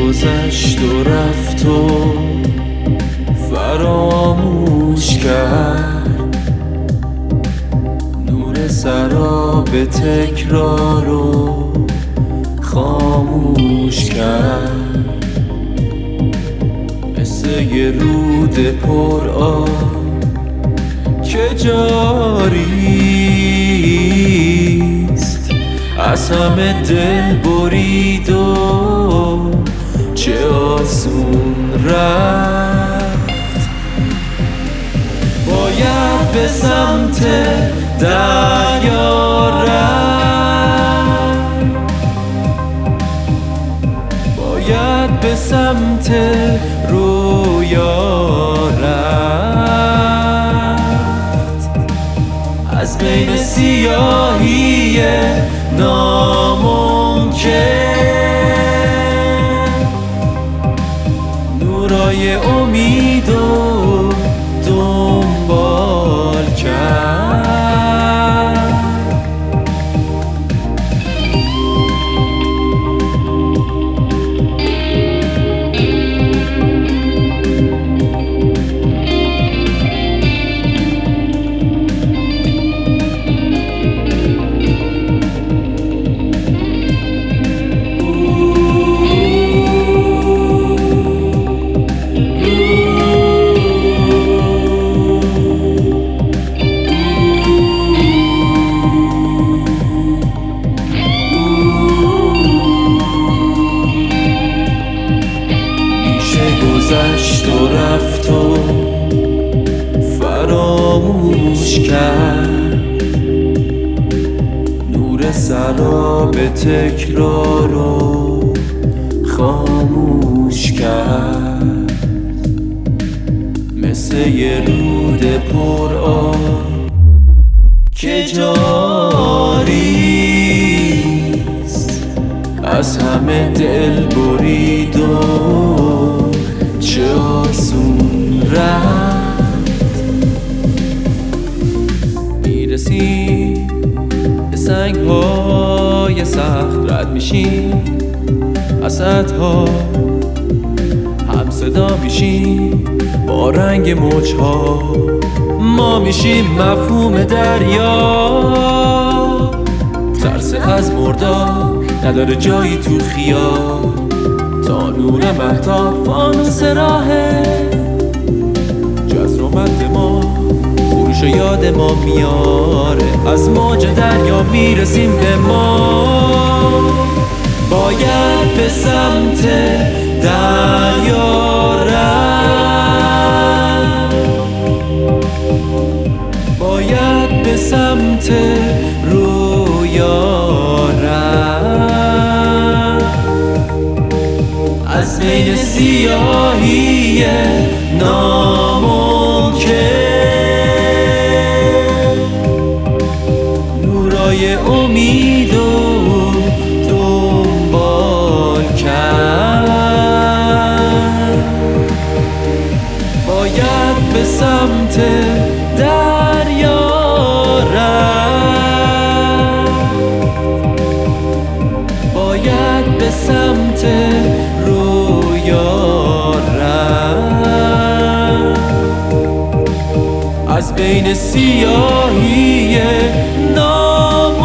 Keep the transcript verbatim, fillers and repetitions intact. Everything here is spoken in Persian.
گذشت و رفت و فراموش کرد، نور سراب تکرار رو خاموش کرد. مثل یه رود پر آب که جاریست، از همه دل برید و چه آسون رفت. باید به سمت دریا رفت، باید به سمت رویا رفت. از بین سیاهی ناممکن نورای امید و دنبال کرد. گذشت و رفت و فراموش کرد، نور سراب تکرار رو خاموش کرد. مثل یه رود پر آب که جاریست، از همه دل برید و چه آسون رفت. میرسیم به سنگ های سخت، رد میشیم اسدها، هم صدا میشیم با رنگ موجها. ما میشیم مفهوم دریا، ترس از مردار نداره جایی تو خیال. تا نور مهتاب فانوس راهه، جزر و مد ما خروش و یاد ما میاره. از موج دریا میرسیم به ما، باید به سمت دریا رفت، باید به سمت رویا رفت. از بین سیاهی ناممکن نورای امید و دنبال کرد. باید به سمت دریا رفت، باید به سمت رویا رفت. از بین سیاهی نام